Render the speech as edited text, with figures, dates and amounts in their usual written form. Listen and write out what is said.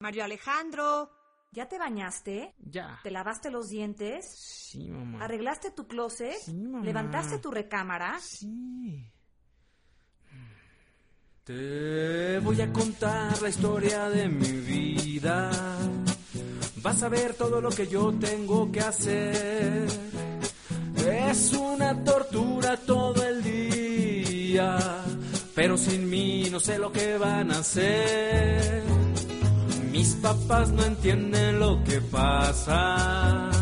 Mario Alejandro, ¿ya te bañaste? Ya. ¿Te lavaste los dientes? Sí, mamá. ¿Arreglaste tu closet? Sí, mamá. ¿Levantaste tu recámara? Sí. Te voy a contar la historia de mi vida. Vas a ver todo lo que yo tengo que hacer. Es una tortura todo el día, pero sin mí no sé lo que van a hacer. Mis papás no entienden lo que pasa.